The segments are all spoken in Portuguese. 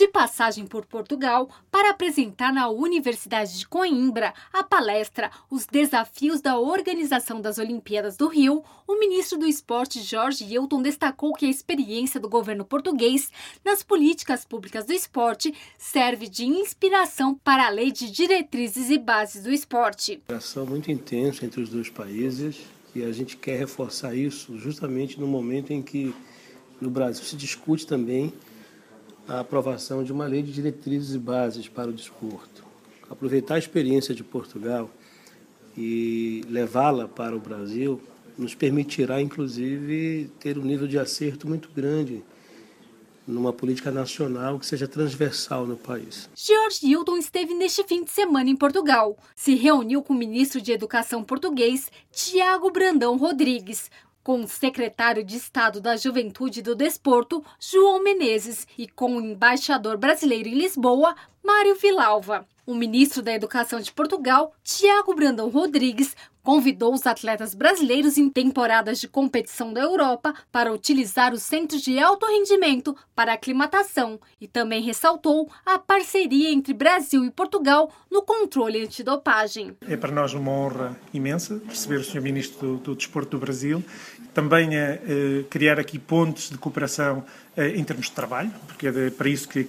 de passagem por Portugal para apresentar na Universidade de Coimbra a palestra Os Desafios da Organização das Olimpíadas do Rio, o ministro do Esporte Jorge Hilton destacou que a experiência do governo português nas políticas públicas do esporte serve de inspiração para a Lei de Diretrizes e Bases do Esporte. Uma relação muito intensa entre os dois países e a gente quer reforçar isso justamente no momento em que no Brasil se discute também a aprovação de uma lei de diretrizes e bases para o desporto. Aproveitar a experiência de Portugal e levá-la para o Brasil nos permitirá, inclusive, ter um nível de acerto muito grande numa política nacional que seja transversal no país. Jorge Hilton esteve neste fim de semana em Portugal. Se reuniu com o ministro de Educação português, Tiago Brandão Rodrigues, com o secretário de Estado da Juventude e do Desporto, João Menezes, e com o embaixador brasileiro em Lisboa, Mário Vilalva. O ministro da Educação de Portugal, Tiago Brandão Rodrigues, convidou os atletas brasileiros em temporadas de competição da Europa para utilizar os centros de alto rendimento para aclimatação e também ressaltou a parceria entre Brasil e Portugal no controle antidopagem. É para nós uma honra imensa receber o Sr. Ministro do Desporto do Brasil, também criar aqui pontos de cooperação em termos de trabalho, porque é para isso que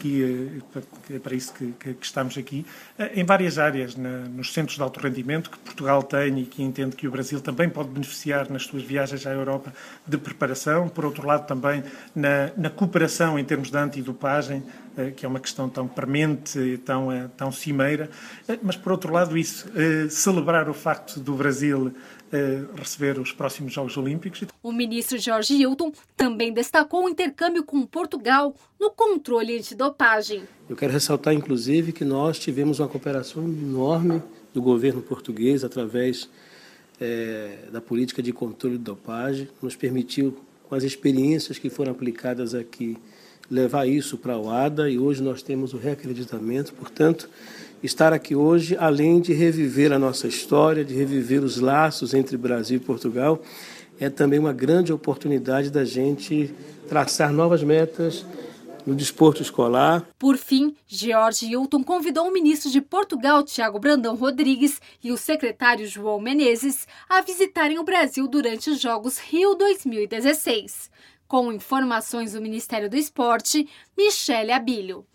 estamos aqui, em várias áreas, nos centros de alto rendimento que Portugal tem e que entende que o Brasil também pode beneficiar nas suas viagens à Europa de preparação. Por outro lado, também na cooperação em termos de antidopagem, que é uma questão tão premente e tão cimeira. Mas, por outro lado, celebrar o facto do Brasil receber os próximos Jogos Olímpicos. O ministro Jorge Hilton também destacou o intercâmbio com Portugal no controle antidopagem. Eu quero ressaltar, inclusive, que nós tivemos uma cooperação enorme do governo português através da política de controle de dopagem, nos permitiu, com as experiências que foram aplicadas aqui, levar isso para a OADA e hoje nós temos o reacreditamento. Portanto, estar aqui hoje, além de reviver a nossa história, de reviver os laços entre Brasil e Portugal, é também uma grande oportunidade da gente traçar novas metas no desporto escolar. Por fim, Jorge Hilton convidou o ministro de Portugal, Tiago Brandão Rodrigues, e o secretário João Menezes a visitarem o Brasil durante os Jogos Rio 2016. Com informações do Ministério do Esporte, Michele Abílio.